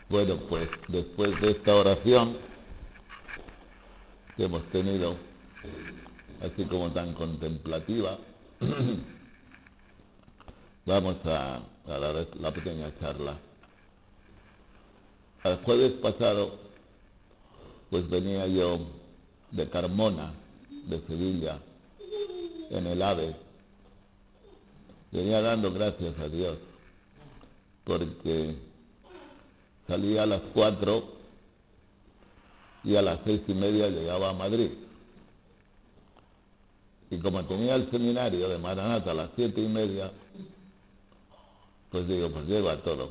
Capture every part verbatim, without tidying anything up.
Bueno, pues después de esta oración que hemos tenido, así como tan contemplativa, vamos a, a dar la pequeña charla. El jueves pasado, pues venía yo de Carmona, de Sevilla, en el AVE. Venía dando gracias a Dios, porque salía a las cuatro y a las seis y media llegaba a Madrid. Y como tenía el seminario de Maranata a las siete y media, pues digo, pues llego a todo.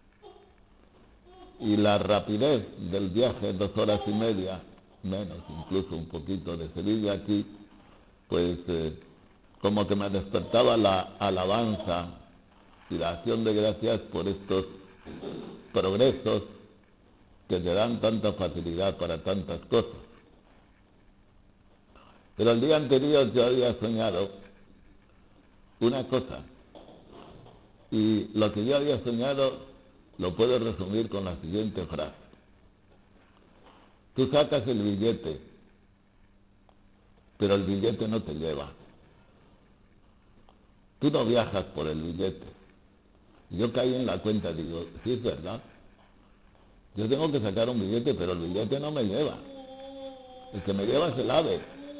Y la rapidez del viaje, dos horas y media, menos incluso un poquito de Sevilla aquí, pues eh, como que me despertaba la alabanza y la acción de gracias por estos progresos que te dan tanta facilidad para tantas cosas. Pero el día anterior yo había soñado una cosa, y lo que yo había soñado lo puedo resumir con la siguiente frase. Tú sacas el billete, pero el billete no te lleva. Tú no viajas por el billete. Yo caí en la cuenta, digo, sí es verdad. Yo tengo que sacar un billete, pero el billete no me lleva. El que me lleva es el AVE.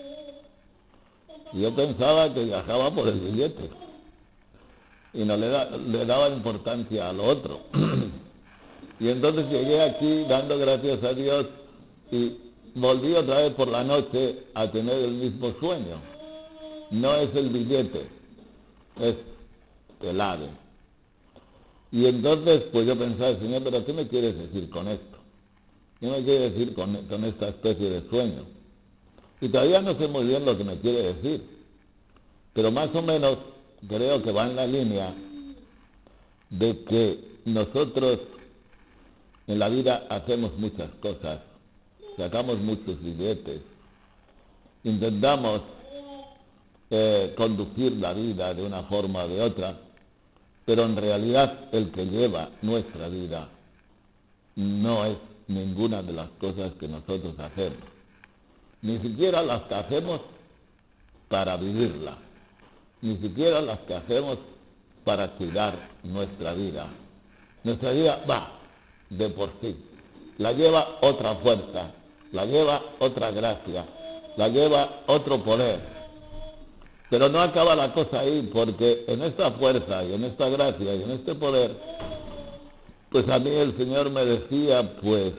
Yo pensaba que viajaba por el billete y no le, da, le daba importancia a lo otro. Y entonces llegué aquí dando gracias a Dios y volví otra vez por la noche a tener el mismo sueño. No es el billete, es el AVE. Y entonces pues yo pensaba, Señor, ¿pero qué me quieres decir con esto? ¿Qué me quieres decir con, con esta especie de sueño? Y todavía no sé muy bien lo que me quiere decir, pero más o menos creo que va en la línea de que nosotros en la vida hacemos muchas cosas, sacamos muchos billetes, intentamos eh, conducir la vida de una forma o de otra, pero en realidad el que lleva nuestra vida no es ninguna de las cosas que nosotros hacemos, ni siquiera las que hacemos para vivirla, ni siquiera las que hacemos para cuidar nuestra vida. Nuestra vida va de por sí, la lleva otra fuerza, la lleva otra gracia, la lleva otro poder. Pero no acaba la cosa ahí, porque en esta fuerza y en esta gracia y en este poder, pues a mí el Señor me decía, pues,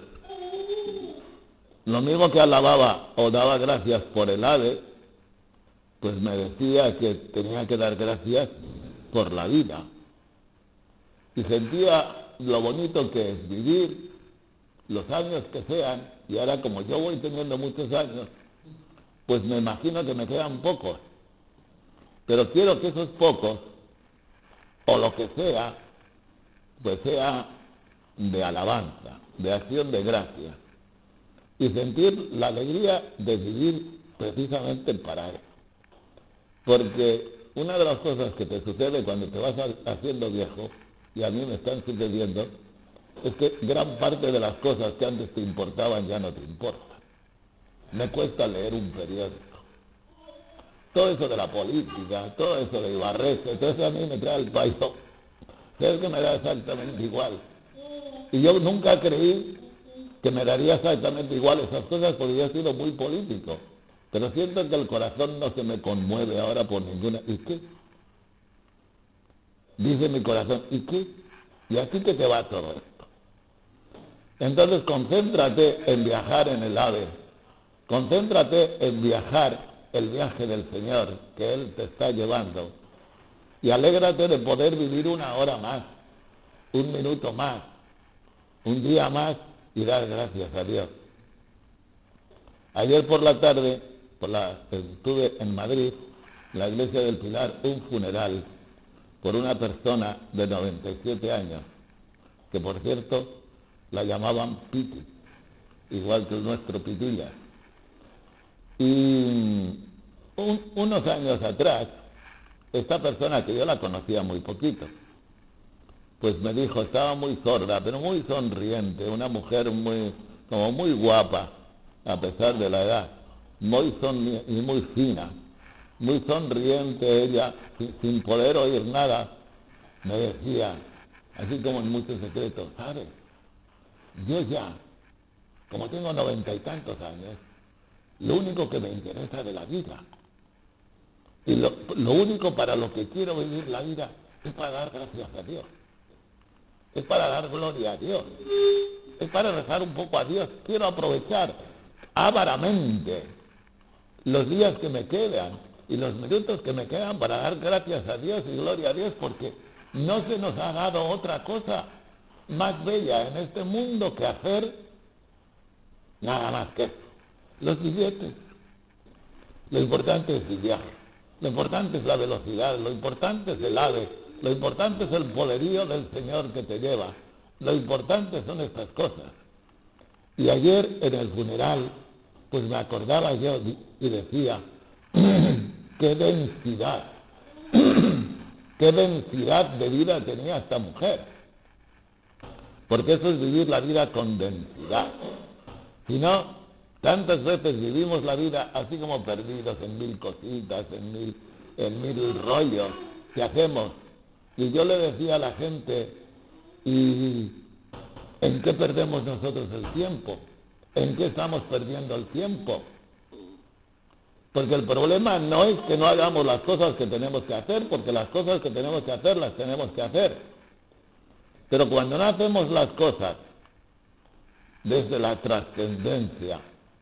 lo mismo que alababa o daba gracias por el AVE, pues me decía que tenía que dar gracias por la vida. Y sentía lo bonito que es vivir los años que sean, y ahora como yo voy teniendo muchos años, pues me imagino que me quedan pocos. Pero quiero que esos pocos, o lo que sea, pues sea de alabanza, de acción de gracia, y sentir la alegría de vivir precisamente para eso. Porque una de las cosas que te sucede cuando te vas haciendo viejo, y a mí me están sucediendo, es que gran parte de las cosas que antes te importaban ya no te importan. Me cuesta leer un periódico. Todo eso de la política, todo eso de Ibarretxe, todo eso a mí me trae el payo. Es que me da exactamente igual. Y yo nunca creí que me daría exactamente igual esas cosas porque yo he sido muy político. Pero siento que el corazón no se me conmueve ahora por ninguna... ¿Y qué? Dice mi corazón, ¿y qué? ¿Y a ti qué te va todo esto? Entonces concéntrate en viajar en el AVE. Concéntrate en viajar el viaje del Señor que Él te está llevando. Y alégrate de poder vivir una hora más, un minuto más, un día más y dar gracias a Dios. Ayer por la tarde, por la, estuve en Madrid, en la iglesia del Pilar, un funeral por una persona de noventa y siete años, que por cierto la llamaban Piti, igual que el nuestro Pitilla. Y un, unos años atrás, esta persona, que yo la conocía muy poquito, pues me dijo, estaba muy sorda, pero muy sonriente, una mujer muy, como muy guapa, a pesar de la edad, muy sonri- y muy fina, muy sonriente ella, sin, sin poder oír nada, me decía, así como en muchos secretos, ¿sabes? Yo ya, como tengo noventa y tantos años, lo único que me interesa de la vida, y lo, lo único para lo que quiero vivir la vida, es para dar gracias a Dios, es para dar gloria a Dios, es para rezar un poco a Dios. Quiero aprovechar ávaramente los días que me quedan y los minutos que me quedan para dar gracias a Dios y gloria a Dios, porque no se nos ha dado otra cosa más bella en este mundo que hacer nada más que eso. Los billetes. Lo importante es el viaje, lo importante es la velocidad, lo importante es el ave, lo importante es el poderío del Señor que te lleva, lo importante son estas cosas. Y ayer en el funeral, pues me acordaba yo y decía, qué densidad, qué densidad de vida tenía esta mujer, porque eso es vivir la vida con densidad. Si no, tantas veces vivimos la vida así como perdidos en mil cositas, en mil, en mil rollos que hacemos. Y yo le decía a la gente, ¿y en qué perdemos nosotros el tiempo? ¿En qué estamos perdiendo el tiempo? Porque el problema no es que no hagamos las cosas que tenemos que hacer, porque las cosas que tenemos que hacer, las tenemos que hacer. Pero cuando no hacemos las cosas desde la trascendencia,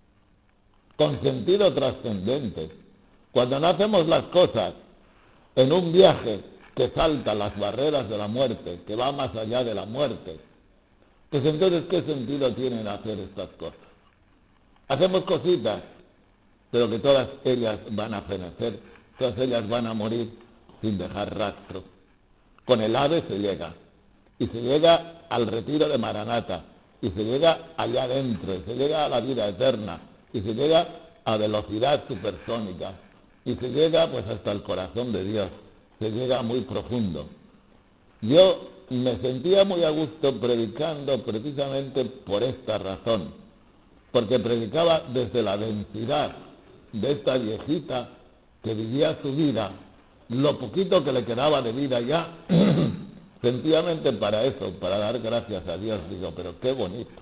con sentido trascendente, cuando no hacemos las cosas en un viaje que salta las barreras de la muerte, que va más allá de la muerte, pues entonces, ¿qué sentido tienen hacer estas cosas? Hacemos cositas, pero que todas ellas van a fenecer, todas ellas van a morir sin dejar rastro. Con el ave se llega, y se llega al retiro de Maranata, y se llega allá adentro, y se llega a la vida eterna, y se llega a velocidad supersónica, y se llega pues hasta el corazón de Dios, se llega muy profundo. Yo me sentía muy a gusto predicando precisamente por esta razón, porque predicaba desde la densidad de esta viejita que vivía su vida, lo poquito que le quedaba de vida ya, sencillamente para eso, para dar gracias a Dios. Digo, pero qué bonito.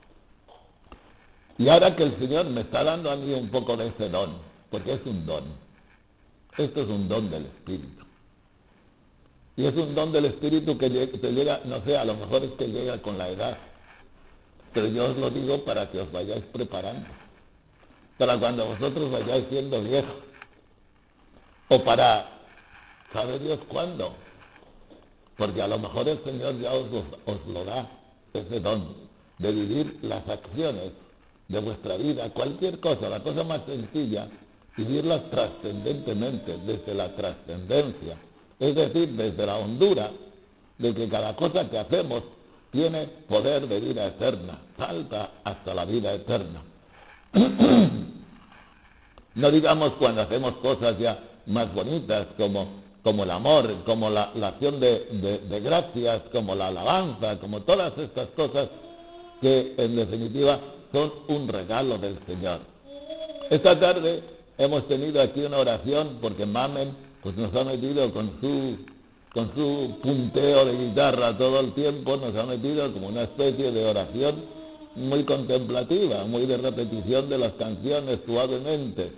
Y ahora que el Señor me está dando a mí un poco de ese don, porque es un don, esto es un don del Espíritu. Y es un don del Espíritu que te llega, no sé, a lo mejor es que llega con la edad, pero yo os lo digo para que os vayáis preparando, para cuando vosotros vayáis siendo viejos, o para, ¿sabe Dios cuándo? Porque a lo mejor el Señor ya os, os lo da, ese don, de vivir las acciones de vuestra vida, cualquier cosa, la cosa más sencilla, vivirlas trascendentemente, desde la trascendencia, es decir, desde la hondura de que cada cosa que hacemos tiene poder de vida eterna, salta hasta la vida eterna. No digamos cuando hacemos cosas ya más bonitas como, como el amor, como la, la acción de, de, de gracias, como la alabanza, como todas estas cosas que en definitiva son un regalo del Señor. Esta tarde hemos tenido aquí una oración porque Mamen pues nos ha metido con su, con su punteo de guitarra todo el tiempo, nos ha metido como una especie de oración muy contemplativa, muy de repetición de las canciones suavemente.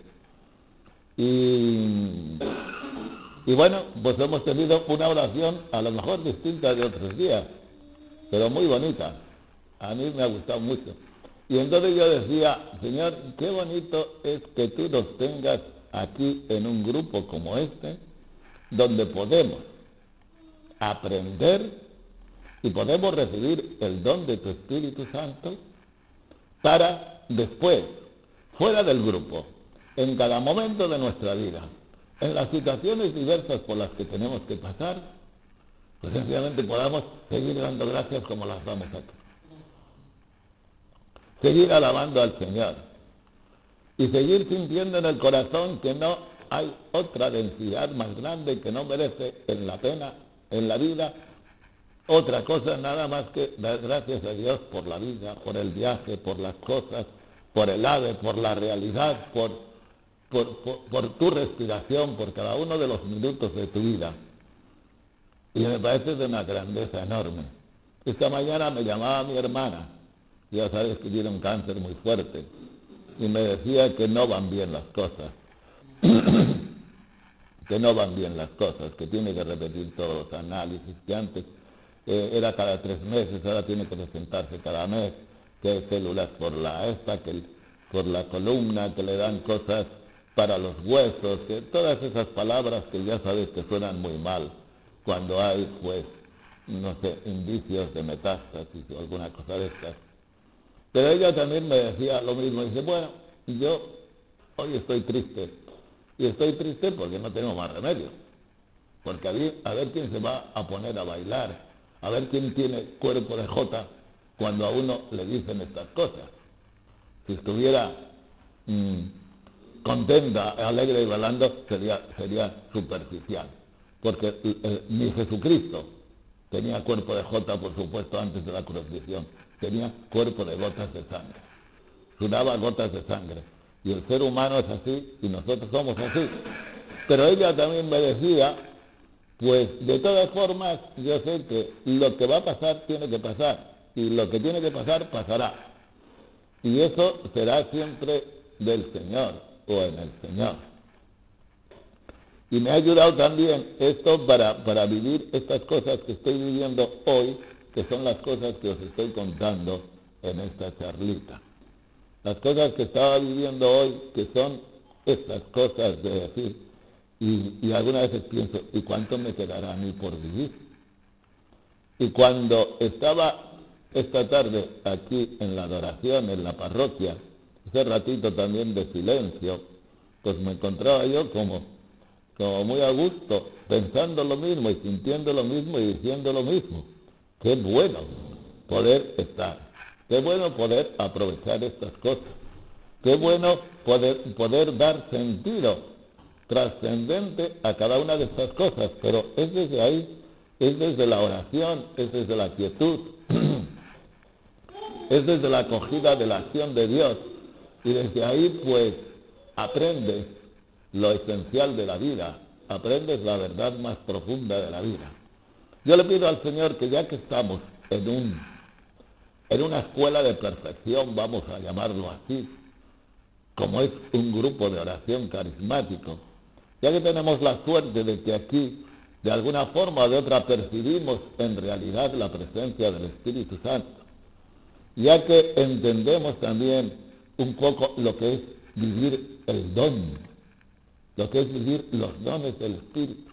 Y, y bueno, pues hemos tenido una oración a lo mejor distinta de otros días, pero muy bonita. A mí me ha gustado mucho. Y entonces yo decía, Señor, qué bonito es que tú nos tengas aquí en un grupo como este, donde podemos aprender y podemos recibir el don de tu Espíritu Santo para después, fuera del grupo, en cada momento de nuestra vida, en las situaciones diversas por las que tenemos que pasar, pues sencillamente podamos seguir dando gracias como las damos aquí. Seguir alabando al Señor y seguir sintiendo en el corazón que no hay otra densidad más grande que no merece en la pena, en la vida, otra cosa nada más que dar gracias a Dios por la vida, por el viaje, por las cosas, por el ave, por la realidad, por, por, por, por tu respiración, por cada uno de los minutos de tu vida. Y me parece de una grandeza enorme. Esta mañana me llamaba mi hermana, ya sabes que tiene un cáncer muy fuerte, y me decía que no van bien las cosas, que no van bien las cosas, que tiene que repetir todos los análisis, que antes eh, era cada tres meses, ahora tiene que presentarse cada mes, que hay células por la esta, que el, por la columna, que le dan cosas para los huesos, que todas esas palabras que ya sabes que suenan muy mal, cuando hay, pues, no sé, indicios de metástasis o alguna cosa de estas. Pero ella también me decía lo mismo, dice, bueno, yo hoy estoy triste, y estoy triste porque no tengo más remedio, porque a ver, a ver quién se va a poner a bailar, a ver quién tiene cuerpo de jota cuando a uno le dicen estas cosas. Si estuviera mmm, contenta, alegre y bailando, sería, sería superficial, porque eh, ni Jesucristo tenía cuerpo de jota, por supuesto, antes de la crucifixión, tenía cuerpo de gotas de sangre, sudaba gotas de sangre, y el ser humano es así, y nosotros somos así. Pero ella también me decía, pues de todas formas, yo sé que lo que va a pasar tiene que pasar, y lo que tiene que pasar, pasará, y eso será siempre del Señor, o en el Señor. Y me ha ayudado también esto para, para vivir estas cosas que estoy viviendo hoy, que son las cosas que os estoy contando en esta charlita. Las cosas que estaba viviendo hoy, que son estas cosas de decir, y, y algunas veces pienso, ¿y cuánto me quedará a mí por vivir? Y cuando estaba esta tarde aquí en la adoración, en la parroquia, ese ratito también de silencio, pues me encontraba yo como, como muy a gusto, pensando lo mismo y sintiendo lo mismo y diciendo lo mismo. Qué bueno poder estar. Qué bueno poder aprovechar estas cosas. Qué bueno poder, poder dar sentido trascendente a cada una de estas cosas. Pero es desde ahí, es desde la oración, es desde la quietud, es desde la acogida de la acción de Dios. Y desde ahí, pues, aprendes lo esencial de la vida, aprendes la verdad más profunda de la vida. Yo le pido al Señor que ya que estamos en un en una escuela de perfección, vamos a llamarlo así, como es un grupo de oración carismático, ya que tenemos la suerte de que aquí, de alguna forma o de otra, percibimos en realidad la presencia del Espíritu Santo, ya que entendemos también un poco lo que es vivir el don, lo que es vivir los dones del Espíritu.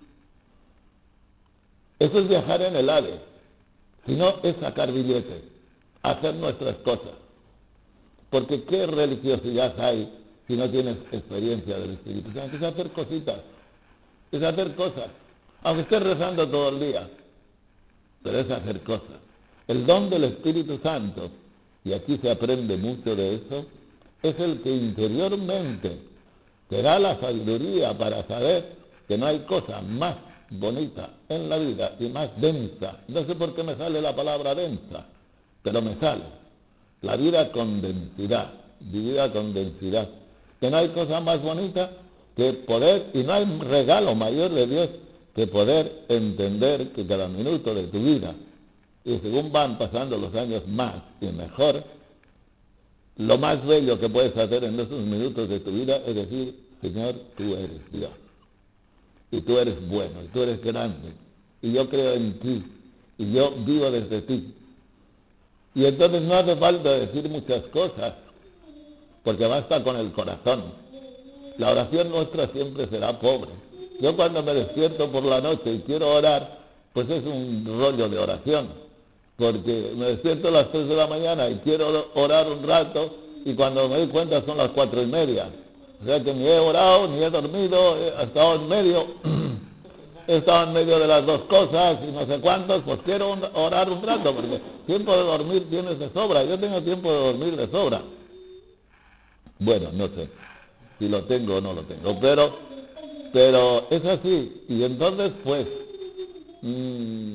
Eso es viajar en el ave, si no es sacar billetes, hacer nuestras cosas. Porque ¿qué religiosidad hay si no tienes experiencia del Espíritu Santo? Es hacer cositas, es hacer cosas, aunque estés rezando todo el día, pero es hacer cosas. El don del Espíritu Santo, y aquí se aprende mucho de eso, es el que interiormente te da la sabiduría para saber que no hay cosa más bonita en la vida y más densa. No sé por qué me sale la palabra densa, pero me sale. La vida con densidad, vivida con densidad. Que no hay cosa más bonita que poder, y no hay regalo mayor de Dios que poder entender que cada minuto de tu vida, y según van pasando los años más y mejor, lo más bello que puedes hacer en esos minutos de tu vida es decir, Señor, tú eres Dios. Y tú eres bueno, y tú eres grande, y yo creo en ti, y yo vivo desde ti. Y entonces no hace falta decir muchas cosas, porque basta con el corazón. La oración nuestra siempre será pobre. Yo cuando me despierto por la noche y quiero orar, pues es un rollo de oración, porque me despierto a las tres de la mañana y quiero orar un rato, y cuando me doy cuenta son las cuatro y media. O sea que ni he orado, ni he dormido, he estado en medio... he estado en medio de las dos cosas y no sé cuántos, pues quiero orar un rato, porque tiempo de dormir tienes de sobra. Yo tengo tiempo de dormir de sobra. Bueno, no sé si lo tengo o no lo tengo, pero pero es así. Y entonces, pues, mmm,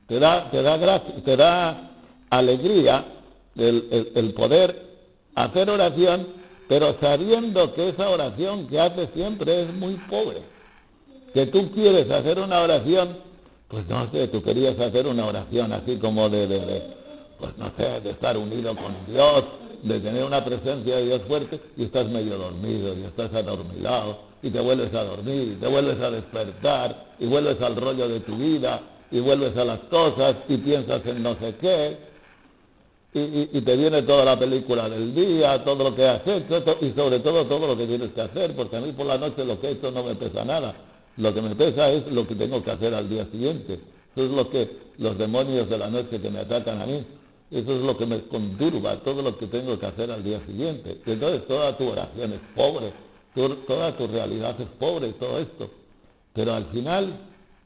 Te da, te da gracia, te da alegría el, el, el poder hacer oración, pero sabiendo que esa oración que haces siempre es muy pobre. Que tú quieres hacer una oración, pues no sé, tú querías hacer una oración así como de, de, de pues no sé, de estar unido con Dios, de tener una presencia de Dios fuerte, y estás medio dormido, y estás adormilado, y te vuelves a dormir, y te vuelves a despertar, y vuelves al rollo de tu vida, y vuelves a las cosas, y piensas en no sé qué, y, y, y te viene toda la película del día, todo lo que has hecho, to, y sobre todo todo lo que tienes que hacer, porque a mí por la noche lo que he hecho no me pesa nada, lo que me pesa es lo que tengo que hacer al día siguiente. Eso es lo que los demonios de la noche que me atacan a mí, eso es lo que me conturba, todo lo que tengo que hacer al día siguiente. Y entonces toda tu oración es pobre, tu, toda tu realidad es pobre, todo esto. Pero al final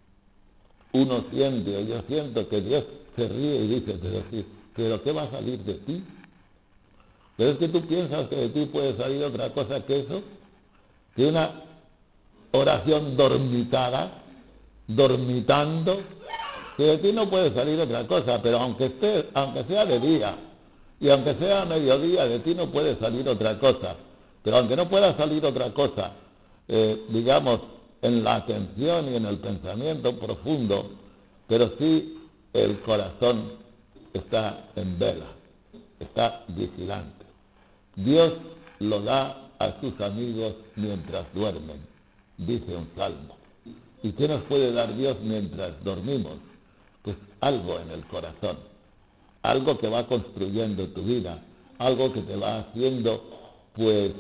uno siente, o yo siento que Dios se ríe y dice, pero, sí, pero ¿qué va a salir de ti? Pero es que tú piensas que de ti puede salir otra cosa que eso, que una oración dormitada, dormitando, que de ti no puede salir otra cosa, pero aunque esté, aunque sea de día y aunque sea a mediodía, de ti no puede salir otra cosa. Pero aunque no pueda salir otra cosa, eh, digamos, en la atención y en el pensamiento profundo, pero sí el corazón está en vela, está vigilante. Dios lo da a sus amigos mientras duermen, dice un salmo. ¿Y qué nos puede dar Dios mientras dormimos? Pues algo en el corazón, algo que va construyendo tu vida, algo que te va haciendo, pues,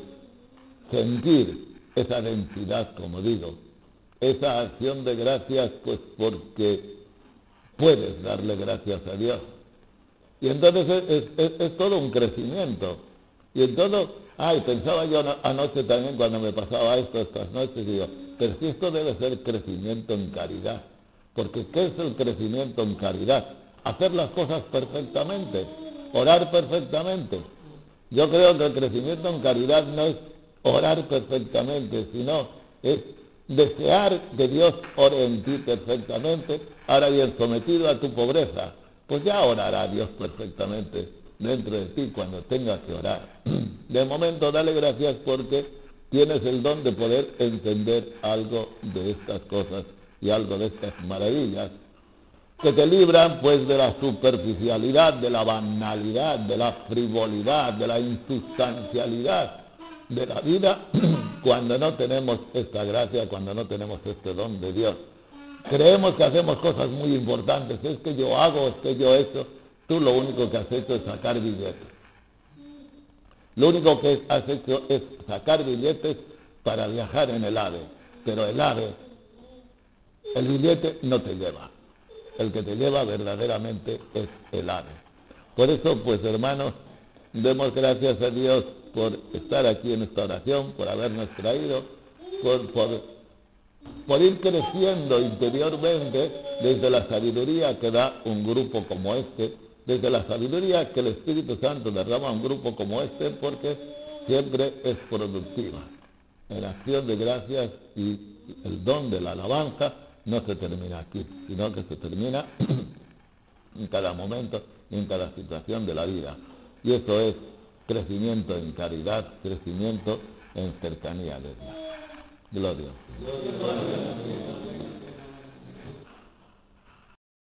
sentir esa densidad, como digo, esa acción de gracias, pues porque puedes darle gracias a Dios. Y entonces es, es, es todo un crecimiento. Y en todo, ay, pensaba yo anoche también cuando me pasaba esto estas noches, y digo, pero si esto debe ser crecimiento en caridad. Porque ¿qué es el crecimiento en caridad? Hacer las cosas perfectamente, orar perfectamente. Yo creo que el crecimiento en caridad no es orar perfectamente, sino es desear que Dios ore en ti perfectamente. Ahora bien, sometido a tu pobreza, pues ya orará Dios perfectamente dentro de ti cuando tengas que orar. De momento, dale gracias porque tienes el don de poder entender algo de estas cosas y algo de estas maravillas que te libran pues de la superficialidad, de la banalidad, de la frivolidad, de la insustancialidad de la vida cuando no tenemos esta gracia, cuando no tenemos este don de Dios. Creemos que hacemos cosas muy importantes, es que yo hago, es que yo eso. Tú lo único que has hecho es sacar billetes. Lo único que has hecho es sacar billetes para viajar en el AVE, pero el AVE, el billete no te lleva. El que te lleva verdaderamente es el AVE. Por eso, pues hermanos, demos gracias a Dios por estar aquí en esta oración, por habernos traído, por, por, por ir creciendo interiormente desde la sabiduría que da un grupo como este, desde la sabiduría que el Espíritu Santo derrama a un grupo como este, porque siempre es productiva. En acción de gracias y el don de la alabanza no se termina aquí, sino que se termina en cada momento y en cada situación de la vida. Y eso es crecimiento en caridad, crecimiento en cercanía de Dios. Gloria a Dios.